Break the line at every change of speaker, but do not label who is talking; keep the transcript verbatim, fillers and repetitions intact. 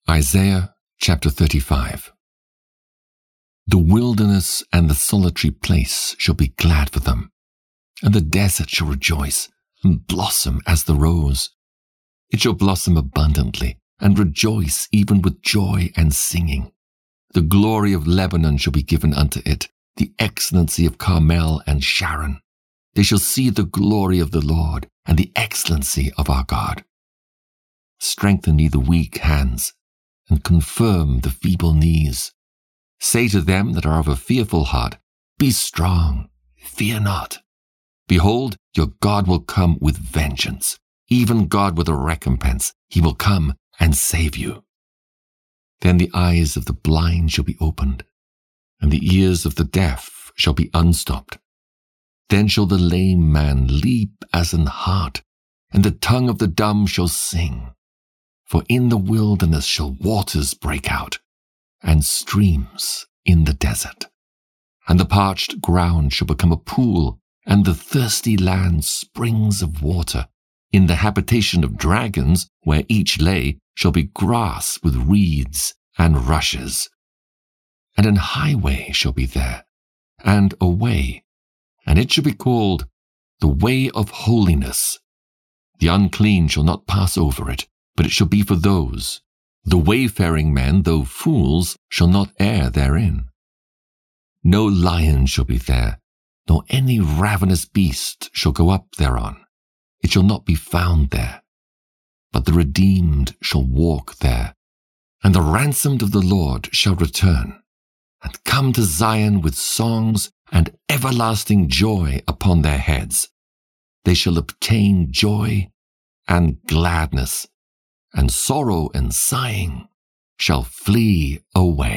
Isaiah chapter thirty-five. The wilderness and the solitary place shall be glad for them, and the desert shall rejoice and blossom as the rose. It shall blossom abundantly and rejoice even with joy and singing. The glory of Lebanon shall be given unto it, the excellency of Carmel and Sharon. They shall see the glory of the Lord and the excellency of our God. Strengthen ye the weak hands, and confirm the feeble knees. Say to them that are of a fearful heart, Be strong, fear not. Behold, your God will come with vengeance, even God with a recompense. He will come and save you. Then the eyes of the blind shall be opened, and the ears of the deaf shall be unstopped. Then shall the lame man leap as an hart, and the tongue of the dumb shall sing. For in the wilderness shall waters break out, and streams in the desert. And the parched ground shall become a pool, and the thirsty land springs of water. In the habitation of dragons, where each lay, shall be grass with reeds and rushes. And an highway shall be there, and a way, and it shall be called the way of holiness. The unclean shall not pass over it, but it shall be for those. The wayfaring men, though fools, shall not err therein. No lion shall be there, nor any ravenous beast shall go up thereon. It shall not be found there. But the redeemed shall walk there, and the ransomed of the Lord shall return, and come to Zion with songs and everlasting joy upon their heads. They shall obtain joy and gladness, and sorrow and sighing shall flee away.